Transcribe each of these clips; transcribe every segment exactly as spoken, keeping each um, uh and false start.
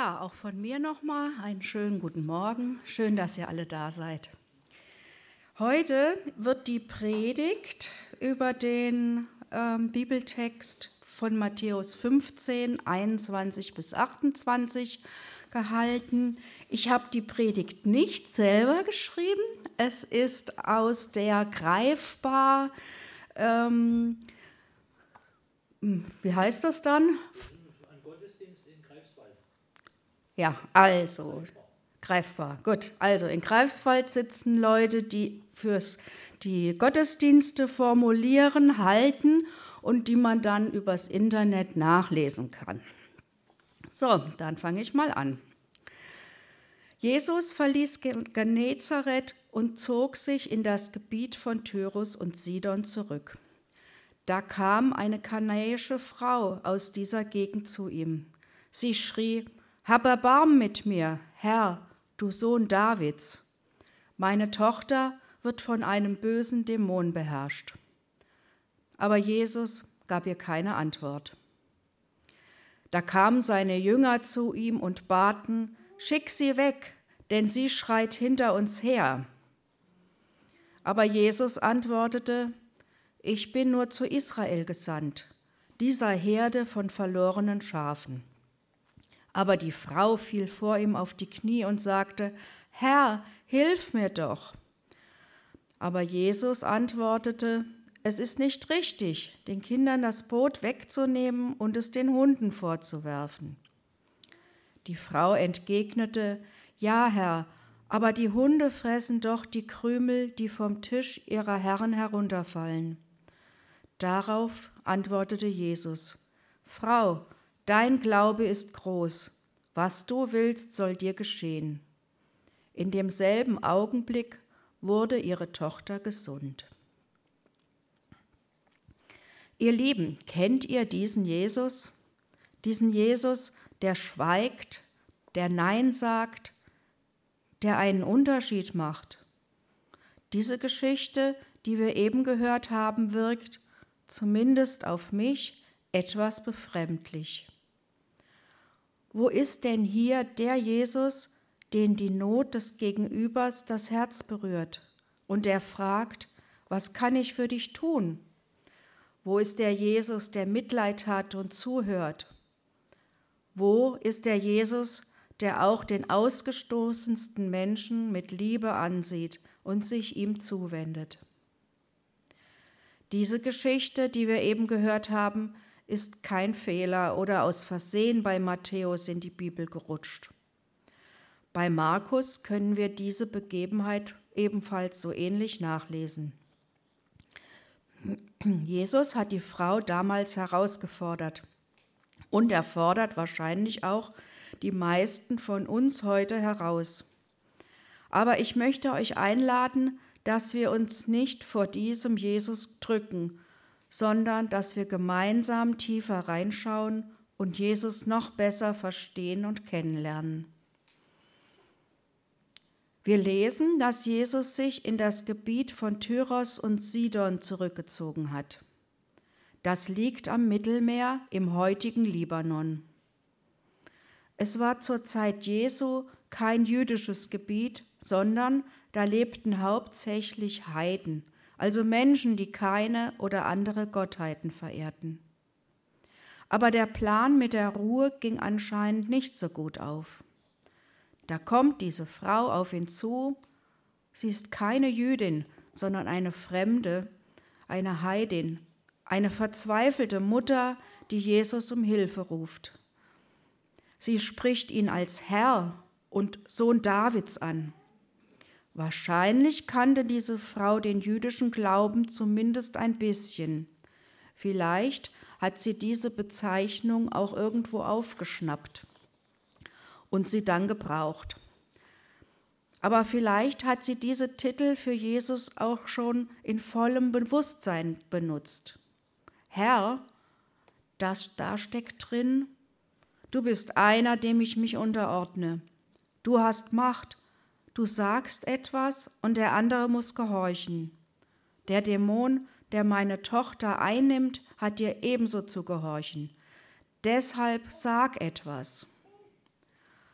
Ja, auch von mir nochmal einen schönen guten Morgen. Schön, dass ihr alle da seid. Heute wird die Predigt über den ähm, Bibeltext von Matthäus fünfzehn, einundzwanzig bis achtundzwanzig gehalten. Ich habe die Predigt nicht selber geschrieben. Es ist aus der Greifbar, ähm, wie heißt das dann? Ja, also, greifbar, gut. Also in Greifswald sitzen Leute, die fürs die Gottesdienste formulieren, halten und die man dann übers Internet nachlesen kann. So, dann fange ich mal an. Jesus verließ Genezareth und zog sich in das Gebiet von Tyrus und Sidon zurück. Da kam eine kananäische Frau aus dieser Gegend zu ihm. Sie schrie: Hab Erbarmen mit mir, Herr, du Sohn Davids. Meine Tochter wird von einem bösen Dämon beherrscht. Aber Jesus gab ihr keine Antwort. Da kamen seine Jünger zu ihm und baten: Schick sie weg, denn sie schreit hinter uns her. Aber Jesus antwortete: Ich bin nur zu Israel gesandt, dieser Herde von verlorenen Schafen. Aber die Frau fiel vor ihm auf die Knie und sagte: Herr, hilf mir doch. Aber Jesus antwortete: Es ist nicht richtig, den Kindern das Brot wegzunehmen und es den Hunden vorzuwerfen. Die Frau entgegnete: Ja, Herr, aber die Hunde fressen doch die Krümel, die vom Tisch ihrer Herren herunterfallen. Darauf antwortete Jesus: Frau, dein Glaube ist groß. Was du willst, soll dir geschehen. In demselben Augenblick wurde ihre Tochter gesund. Ihr Lieben, kennt ihr diesen Jesus? Diesen Jesus, der schweigt, der Nein sagt, der einen Unterschied macht. Diese Geschichte, die wir eben gehört haben, wirkt, zumindest auf mich, etwas befremdlich. Wo ist denn hier der Jesus, den die Not des Gegenübers das Herz berührt und der fragt: Was kann ich für dich tun? Wo ist der Jesus, der Mitleid hat und zuhört? Wo ist der Jesus, der auch den ausgestoßensten Menschen mit Liebe ansieht und sich ihm zuwendet? Diese Geschichte, die wir eben gehört haben, ist kein Fehler oder aus Versehen bei Matthäus in die Bibel gerutscht. Bei Markus können wir diese Begebenheit ebenfalls so ähnlich nachlesen. Jesus hat die Frau damals herausgefordert und er fordert wahrscheinlich auch die meisten von uns heute heraus. Aber ich möchte euch einladen, dass wir uns nicht vor diesem Jesus drücken, sondern dass wir gemeinsam tiefer reinschauen und Jesus noch besser verstehen und kennenlernen. Wir lesen, dass Jesus sich in das Gebiet von Tyros und Sidon zurückgezogen hat. Das liegt am Mittelmeer im heutigen Libanon. Es war zur Zeit Jesu kein jüdisches Gebiet, sondern da lebten hauptsächlich Heiden, also Menschen, die keine oder andere Gottheiten verehrten. Aber der Plan mit der Ruhe ging anscheinend nicht so gut auf. Da kommt diese Frau auf ihn zu. Sie ist keine Jüdin, sondern eine Fremde, eine Heidin, eine verzweifelte Mutter, die Jesus um Hilfe ruft. Sie spricht ihn als Herr und Sohn Davids an. Wahrscheinlich kannte diese Frau den jüdischen Glauben zumindest ein bisschen. Vielleicht hat sie diese Bezeichnung auch irgendwo aufgeschnappt und sie dann gebraucht. Aber vielleicht hat sie diese Titel für Jesus auch schon in vollem Bewusstsein benutzt. Herr, das da steckt drin: Du bist einer, dem ich mich unterordne. Du hast Macht. Du sagst etwas und der andere muss gehorchen. Der Dämon, der meine Tochter einnimmt, hat dir ebenso zu gehorchen. Deshalb sag etwas.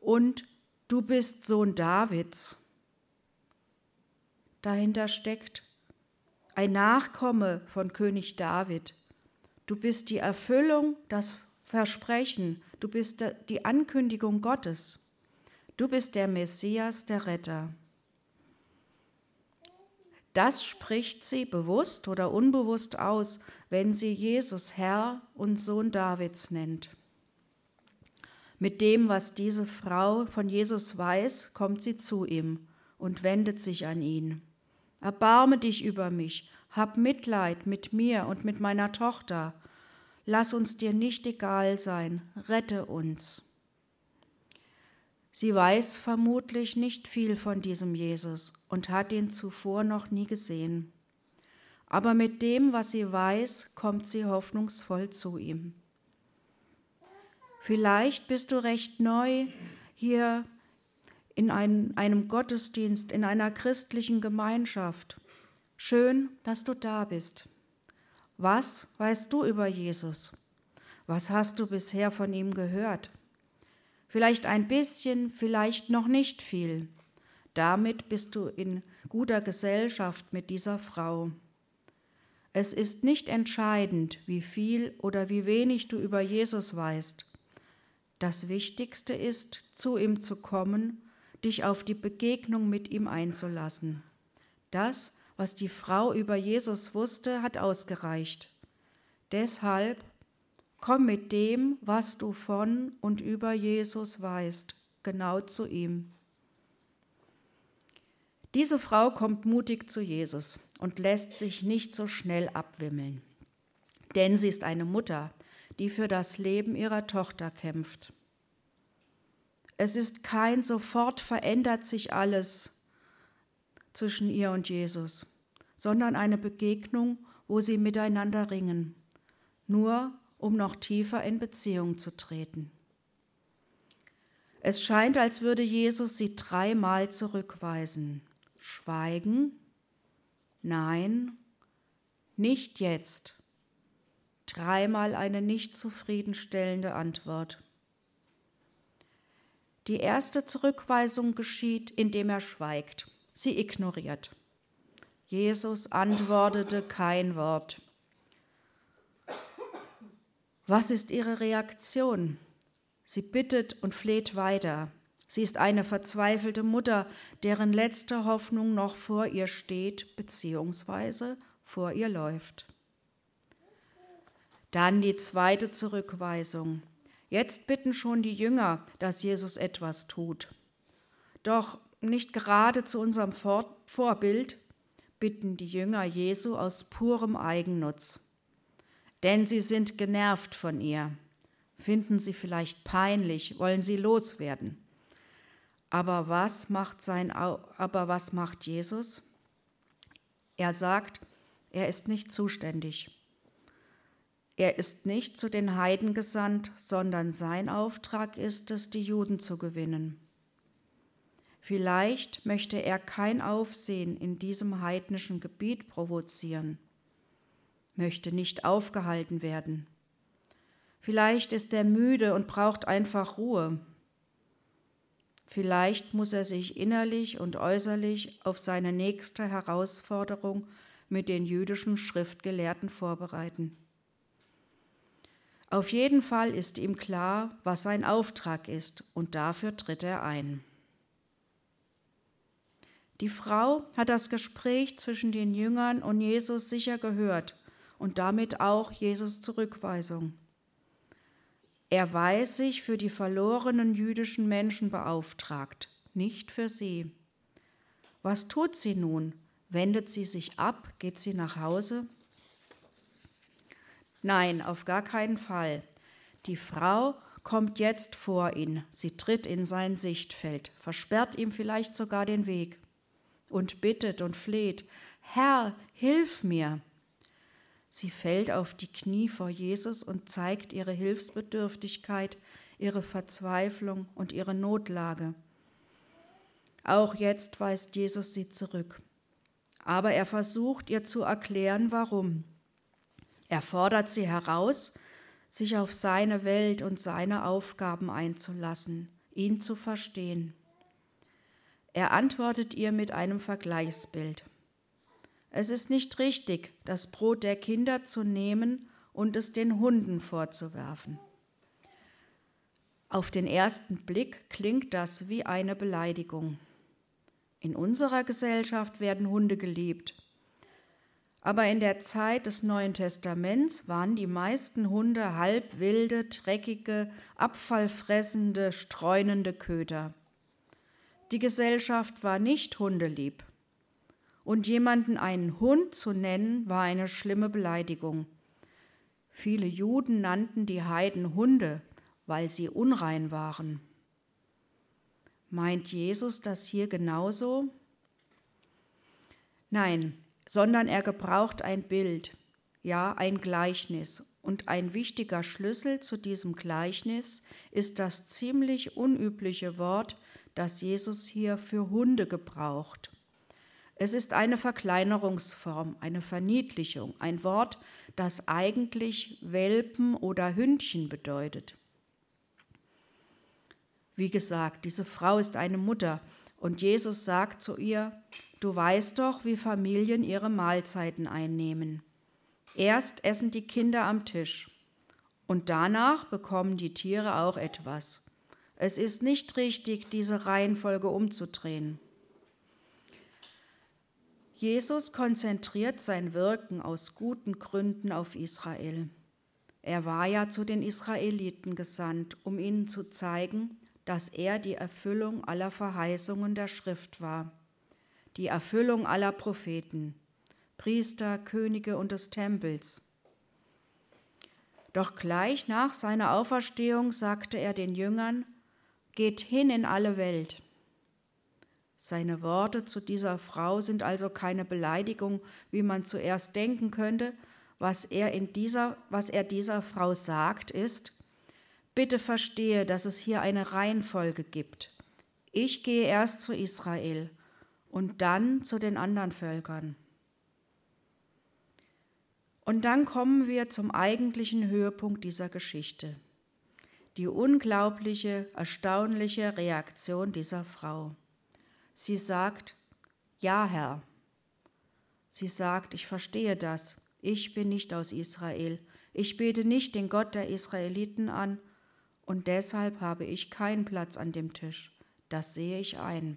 und du bist Sohn Davids. Dahinter steckt ein Nachkomme von König David. Du bist die Erfüllung, das Versprechen, du bist die Ankündigung Gottes. Du bist der Messias, der Retter. Das spricht sie bewusst oder unbewusst aus, wenn sie Jesus Herr und Sohn Davids nennt. Mit dem, was diese Frau von Jesus weiß, kommt sie zu ihm und wendet sich an ihn. Erbarme dich über mich, hab Mitleid mit mir und mit meiner Tochter. Lass uns dir nicht egal sein, rette uns. Sie weiß vermutlich nicht viel von diesem Jesus und hat ihn zuvor noch nie gesehen. Aber mit dem, was sie weiß, kommt sie hoffnungsvoll zu ihm. Vielleicht bist du recht neu hier in einem, einem Gottesdienst, in einer christlichen Gemeinschaft. Schön, dass du da bist. Was weißt du über Jesus? Was hast du bisher von ihm gehört? Vielleicht ein bisschen, vielleicht noch nicht viel. Damit bist du in guter Gesellschaft mit dieser Frau. Es ist nicht entscheidend, wie viel oder wie wenig du über Jesus weißt. Das Wichtigste ist, zu ihm zu kommen, dich auf die Begegnung mit ihm einzulassen. Das, was die Frau über Jesus wusste, hat ausgereicht. Deshalb komm mit dem, was du von und über Jesus weißt, genau zu ihm. Diese Frau kommt mutig zu Jesus und lässt sich nicht so schnell abwimmeln. Denn sie ist eine Mutter, die für das Leben ihrer Tochter kämpft. Es ist kein sofort verändert sich alles zwischen ihr und Jesus, sondern eine Begegnung, wo sie miteinander ringen, nur um noch tiefer in Beziehung zu treten. Es scheint, als würde Jesus sie dreimal zurückweisen. Schweigen, nein, nicht jetzt. Dreimal eine nicht zufriedenstellende Antwort. Die erste Zurückweisung geschieht, indem er schweigt. Sie ignoriert. Jesus antwortete kein Wort. Was ist ihre Reaktion? Sie bittet und fleht weiter. Sie ist eine verzweifelte Mutter, deren letzte Hoffnung noch vor ihr steht bzw. vor ihr läuft. Dann die zweite Zurückweisung. Jetzt bitten schon die Jünger, dass Jesus etwas tut. Doch nicht gerade zu unserem Vorbild bitten die Jünger Jesu aus purem Eigennutz. Denn sie sind genervt von ihr, finden sie vielleicht peinlich, wollen sie loswerden. Aber was macht sein, aber was macht Jesus? Er sagt, er ist nicht zuständig. Er ist nicht zu den Heiden gesandt, sondern sein Auftrag ist es, die Juden zu gewinnen. Vielleicht möchte er kein Aufsehen in diesem heidnischen Gebiet provozieren, möchte nicht aufgehalten werden. Vielleicht ist er müde und braucht einfach Ruhe. Vielleicht muss er sich innerlich und äußerlich auf seine nächste Herausforderung mit den jüdischen Schriftgelehrten vorbereiten. Auf jeden Fall ist ihm klar, was sein Auftrag ist, und dafür tritt er ein. Die Frau hat das Gespräch zwischen den Jüngern und Jesus sicher gehört und damit auch Jesus' Zurückweisung. Er weiß sich für die verlorenen jüdischen Menschen beauftragt, nicht für sie. Was tut sie nun? Wendet sie sich ab? Geht sie nach Hause? Nein, auf gar keinen Fall. Die Frau kommt jetzt vor ihn. Sie tritt in sein Sichtfeld, versperrt ihm vielleicht sogar den Weg und bittet und fleht: Herr, hilf mir! Sie fällt auf die Knie vor Jesus und zeigt ihre Hilfsbedürftigkeit, ihre Verzweiflung und ihre Notlage. Auch jetzt weist Jesus sie zurück. Aber er versucht, ihr zu erklären, warum. Er fordert sie heraus, sich auf seine Welt und seine Aufgaben einzulassen, ihn zu verstehen. Er antwortet ihr mit einem Vergleichsbild. Es ist nicht richtig, das Brot der Kinder zu nehmen und es den Hunden vorzuwerfen. Auf den ersten Blick klingt das wie eine Beleidigung. In unserer Gesellschaft werden Hunde geliebt. Aber in der Zeit des Neuen Testaments waren die meisten Hunde halbwilde, dreckige, abfallfressende, streunende Köter. Die Gesellschaft war nicht hundelieb. Und jemanden einen Hund zu nennen, war eine schlimme Beleidigung. Viele Juden nannten die Heiden Hunde, weil sie unrein waren. Meint Jesus das hier genauso? Nein, sondern er gebraucht ein Bild, ja ein Gleichnis. Und ein wichtiger Schlüssel zu diesem Gleichnis ist das ziemlich unübliche Wort, das Jesus hier für Hunde gebraucht. Es ist eine Verkleinerungsform, eine Verniedlichung, ein Wort, das eigentlich Welpen oder Hündchen bedeutet. Wie gesagt, diese Frau ist eine Mutter und Jesus sagt zu ihr, du weißt doch, wie Familien ihre Mahlzeiten einnehmen. Erst essen die Kinder am Tisch und danach bekommen die Tiere auch etwas. Es ist nicht richtig, diese Reihenfolge umzudrehen. Jesus konzentriert sein Wirken aus guten Gründen auf Israel. Er war ja zu den Israeliten gesandt, um ihnen zu zeigen, dass er die Erfüllung aller Verheißungen der Schrift war, die Erfüllung aller Propheten, Priester, Könige und des Tempels. Doch gleich nach seiner Auferstehung sagte er den Jüngern, geht hin in alle Welt. Seine Worte zu dieser Frau sind also keine Beleidigung, wie man zuerst denken könnte. Was er, in dieser, was er dieser Frau sagt, ist, bitte verstehe, dass es hier eine Reihenfolge gibt. Ich gehe erst zu Israel und dann zu den anderen Völkern. Und dann kommen wir zum eigentlichen Höhepunkt dieser Geschichte. Die unglaubliche, erstaunliche Reaktion dieser Frau. Sie sagt, ja, Herr. Sie sagt, ich verstehe das. Ich bin nicht aus Israel. Ich bete nicht den Gott der Israeliten an und deshalb habe ich keinen Platz an dem Tisch. Das sehe ich ein.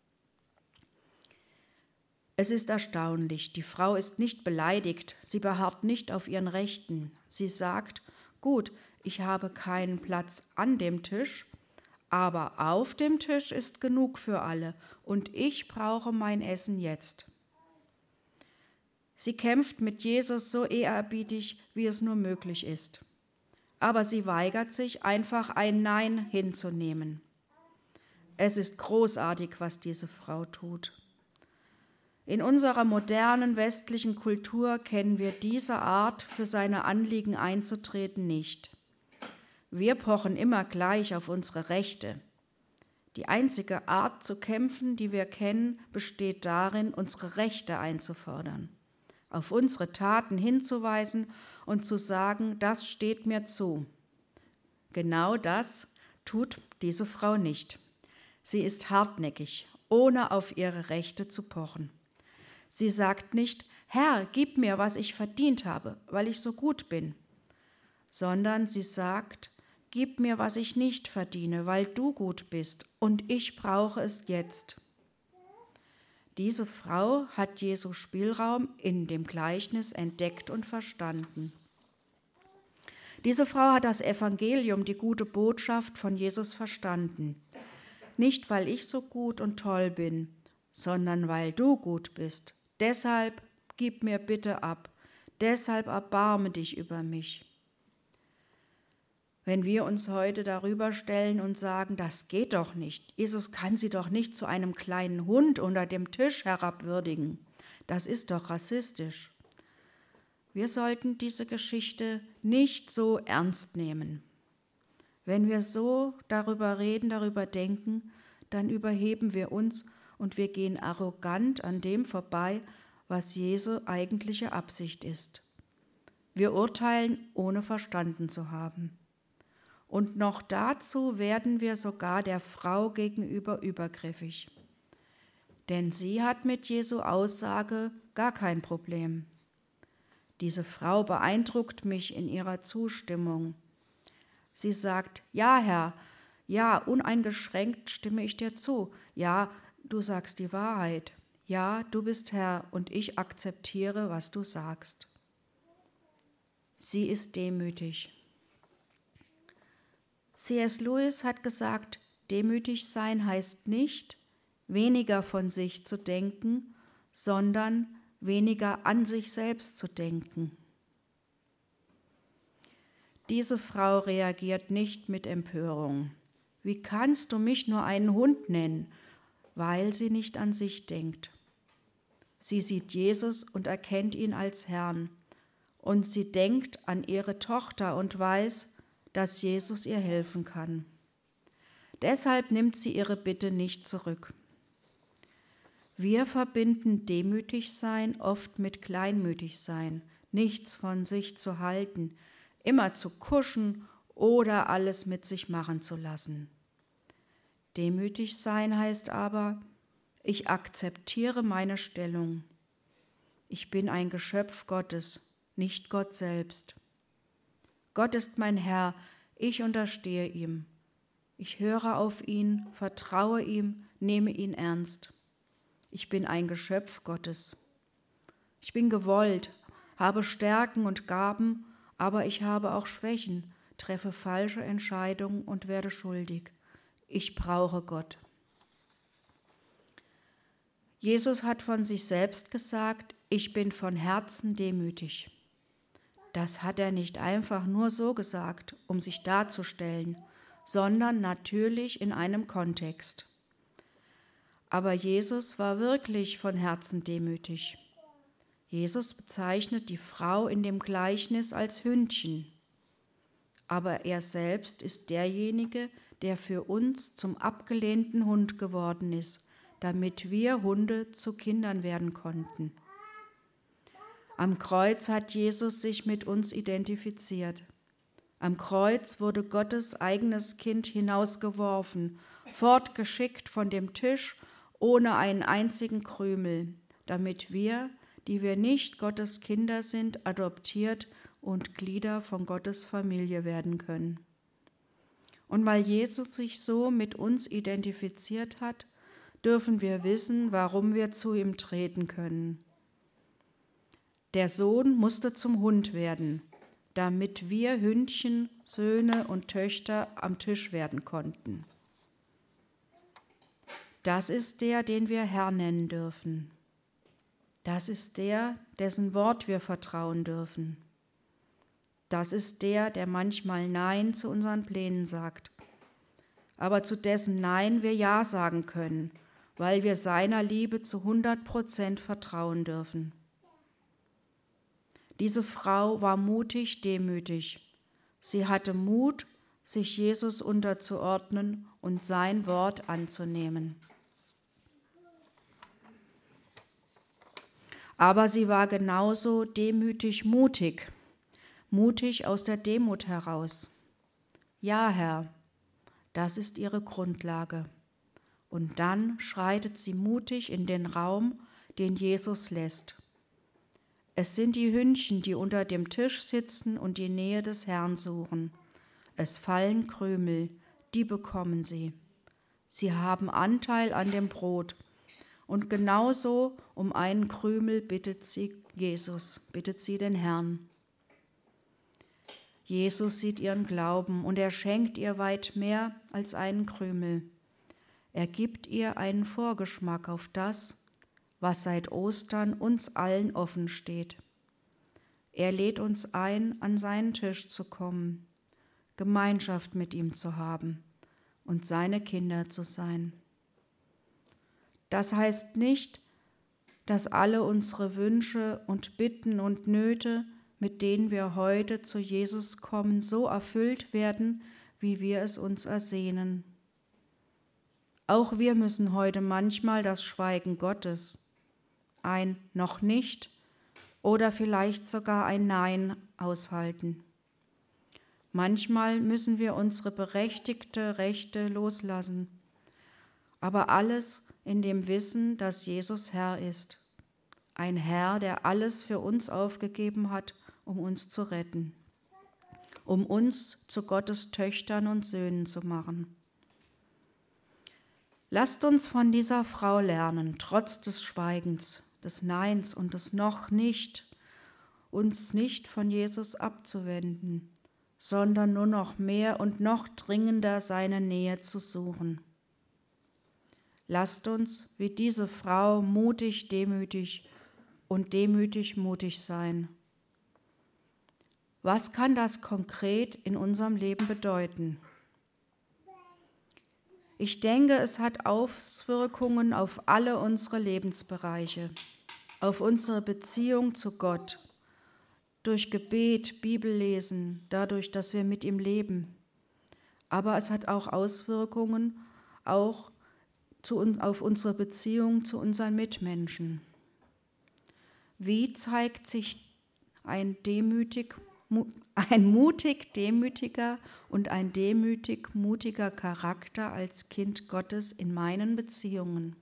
Es ist erstaunlich, die Frau ist nicht beleidigt, sie beharrt nicht auf ihren Rechten. Sie sagt, gut, ich habe keinen Platz an dem Tisch, aber auf dem Tisch ist genug für alle und ich brauche mein Essen jetzt. Sie kämpft mit Jesus so ehrerbietig, wie es nur möglich ist. Aber sie weigert sich, einfach ein Nein hinzunehmen. Es ist großartig, was diese Frau tut. In unserer modernen westlichen Kultur kennen wir diese Art, für seine Anliegen einzutreten, nicht. Wir pochen immer gleich auf unsere Rechte. Die einzige Art zu kämpfen, die wir kennen, besteht darin, unsere Rechte einzufordern, auf unsere Taten hinzuweisen und zu sagen, das steht mir zu. Genau das tut diese Frau nicht. Sie ist hartnäckig, ohne auf ihre Rechte zu pochen. Sie sagt nicht, Herr, gib mir, was ich verdient habe, weil ich so gut bin, sondern sie sagt, gib mir, was ich nicht verdiene, weil du gut bist und ich brauche es jetzt. Diese Frau hat Jesu Spielraum in dem Gleichnis entdeckt und verstanden. Diese Frau hat das Evangelium, die gute Botschaft von Jesus verstanden. Nicht, weil ich so gut und toll bin, sondern weil du gut bist. Deshalb gib mir bitte ab, deshalb erbarme dich über mich. Wenn wir uns heute darüber stellen und sagen, das geht doch nicht, Jesus kann sie doch nicht zu einem kleinen Hund unter dem Tisch herabwürdigen, das ist doch rassistisch. Wir sollten diese Geschichte nicht so ernst nehmen. Wenn wir so darüber reden, darüber denken, dann überheben wir uns und wir gehen arrogant an dem vorbei, was Jesu eigentliche Absicht ist. Wir urteilen, ohne verstanden zu haben. Und noch dazu werden wir sogar der Frau gegenüber übergriffig. Denn sie hat mit Jesu Aussage gar kein Problem. Diese Frau beeindruckt mich in ihrer Zustimmung. Sie sagt, ja, Herr, ja, uneingeschränkt stimme ich dir zu. Ja, du sagst die Wahrheit. Ja, du bist Herr und ich akzeptiere, was du sagst. Sie ist demütig. C S Lewis hat gesagt, demütig sein heißt nicht, weniger von sich zu denken, sondern weniger an sich selbst zu denken. Diese Frau reagiert nicht mit Empörung. Wie kannst du mich nur einen Hund nennen? Weil sie nicht an sich denkt. Sie sieht Jesus und erkennt ihn als Herrn. Und sie denkt an ihre Tochter und weiß, dass Jesus ihr helfen kann. Deshalb nimmt sie ihre Bitte nicht zurück. Wir verbinden Demütigsein oft mit Kleinmütigsein, nichts von sich zu halten, immer zu kuschen oder alles mit sich machen zu lassen. Demütig sein heißt aber, ich akzeptiere meine Stellung. Ich bin ein Geschöpf Gottes, nicht Gott selbst. Gott ist mein Herr, ich unterstehe ihm. Ich höre auf ihn, vertraue ihm, nehme ihn ernst. Ich bin ein Geschöpf Gottes. Ich bin gewollt, habe Stärken und Gaben, aber ich habe auch Schwächen, treffe falsche Entscheidungen und werde schuldig. Ich brauche Gott. Jesus hat von sich selbst gesagt, ich bin von Herzen demütig. Das hat er nicht einfach nur so gesagt, um sich darzustellen, sondern natürlich in einem Kontext. Aber Jesus war wirklich von Herzen demütig. Jesus bezeichnet die Frau in dem Gleichnis als Hündchen. Aber er selbst ist derjenige, der für uns zum abgelehnten Hund geworden ist, damit wir Hunde zu Kindern werden konnten. Am Kreuz hat Jesus sich mit uns identifiziert. Am Kreuz wurde Gottes eigenes Kind hinausgeworfen, fortgeschickt von dem Tisch, ohne einen einzigen Krümel, damit wir, die wir nicht Gottes Kinder sind, adoptiert und Glieder von Gottes Familie werden können. Und weil Jesus sich so mit uns identifiziert hat, dürfen wir wissen, warum wir zu ihm treten können. Der Sohn musste zum Hund werden, damit wir Hündchen, Söhne und Töchter am Tisch werden konnten. Das ist der, den wir Herr nennen dürfen. Das ist der, dessen Wort wir vertrauen dürfen. Das ist der, der manchmal Nein zu unseren Plänen sagt, aber zu dessen Nein wir Ja sagen können, weil wir seiner Liebe zu hundert Prozent vertrauen dürfen. Diese Frau war mutig, demütig. Sie hatte Mut, sich Jesus unterzuordnen und sein Wort anzunehmen. Aber sie war genauso demütig mutig, mutig aus der Demut heraus. Ja, Herr, das ist ihre Grundlage. Und dann schreitet sie mutig in den Raum, den Jesus lässt. Es sind die Hündchen, die unter dem Tisch sitzen und die Nähe des Herrn suchen. Es fallen Krümel, die bekommen sie. Sie haben Anteil an dem Brot. Und genauso um einen Krümel bittet sie Jesus, bittet sie den Herrn. Jesus sieht ihren Glauben und er schenkt ihr weit mehr als einen Krümel. Er gibt ihr einen Vorgeschmack auf das, was seit Ostern uns allen offen steht. Er lädt uns ein, an seinen Tisch zu kommen, Gemeinschaft mit ihm zu haben und seine Kinder zu sein. Das heißt nicht, dass alle unsere Wünsche und Bitten und Nöte, mit denen wir heute zu Jesus kommen, so erfüllt werden, wie wir es uns ersehnen. Auch wir müssen heute manchmal das Schweigen Gottes, ein noch nicht oder vielleicht sogar ein Nein aushalten. Manchmal müssen wir unsere berechtigte Rechte loslassen, aber alles in dem Wissen, dass Jesus Herr ist. Ein Herr, der alles für uns aufgegeben hat, um uns zu retten, um uns zu Gottes Töchtern und Söhnen zu machen. Lasst uns von dieser Frau lernen, trotz des Schweigens, des Neins und des noch nicht, uns nicht von Jesus abzuwenden, sondern nur noch mehr und noch dringender seine Nähe zu suchen. Lasst uns wie diese Frau mutig, demütig und demütig mutig sein. Was kann das konkret in unserem Leben bedeuten? Ich denke, es hat Auswirkungen auf alle unsere Lebensbereiche, auf unsere Beziehung zu Gott, durch Gebet, Bibellesen, dadurch, dass wir mit ihm leben. Aber es hat auch Auswirkungen auch zu, auf unsere Beziehung zu unseren Mitmenschen. Wie zeigt sich ein demütig, ein mutig demütiger und ein demütig mutiger Charakter als Kind Gottes in meinen Beziehungen?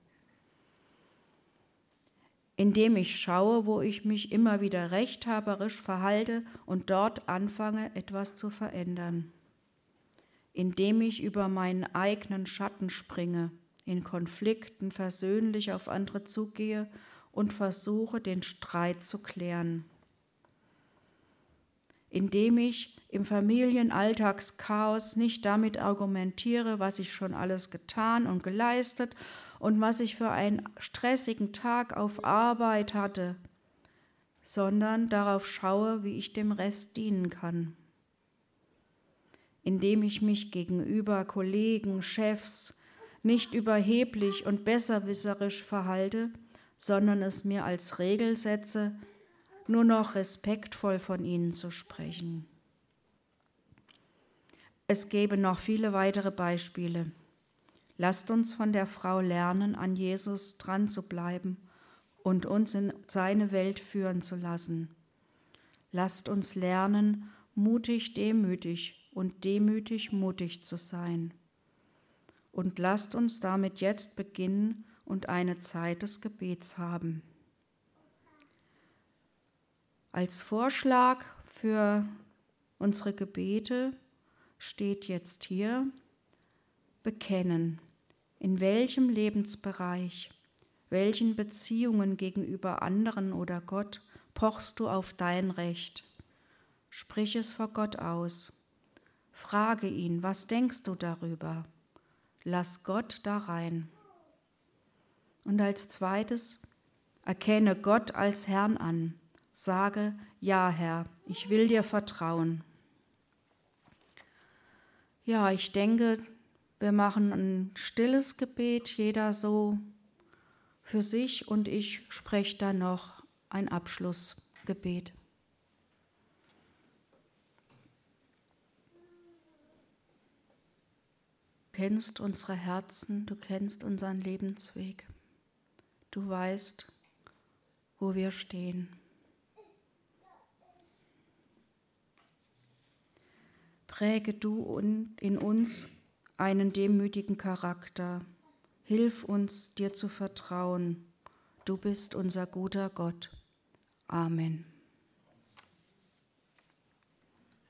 Indem ich schaue, wo ich mich immer wieder rechthaberisch verhalte und dort anfange, etwas zu verändern. Indem ich über meinen eigenen Schatten springe, in Konflikten versöhnlich auf andere zugehe und versuche, den Streit zu klären. Indem ich im Familienalltagschaos nicht damit argumentiere, was ich schon alles getan und geleistet und was ich für einen stressigen Tag auf Arbeit hatte, sondern darauf schaue, wie ich dem Rest dienen kann. Indem ich mich gegenüber Kollegen, Chefs nicht überheblich und besserwisserisch verhalte, sondern es mir als Regel setze, nur noch respektvoll von ihnen zu sprechen. Es gäbe noch viele weitere Beispiele. Lasst uns von der Frau lernen, an Jesus dran zu bleiben und uns in seine Welt führen zu lassen. Lasst uns lernen, mutig demütig und demütig mutig zu sein. Und lasst uns damit jetzt beginnen und eine Zeit des Gebets haben. Als Vorschlag für unsere Gebete steht jetzt hier: Bekennen, in welchem Lebensbereich, welchen Beziehungen gegenüber anderen oder Gott pochst du auf dein Recht? Sprich es vor Gott aus. Frage ihn, was denkst du darüber? Lass Gott da rein. Und als zweites, erkenne Gott als Herrn an. Sage, ja Herr, ich will dir vertrauen. Ja, ich denke, wir machen ein stilles Gebet, jeder so für sich, und ich spreche dann noch ein Abschlussgebet. Du kennst unsere Herzen, du kennst unseren Lebensweg. Du weißt, wo wir stehen. Präge du in uns einen demütigen Charakter. Hilf uns, dir zu vertrauen. Du bist unser guter Gott. Amen.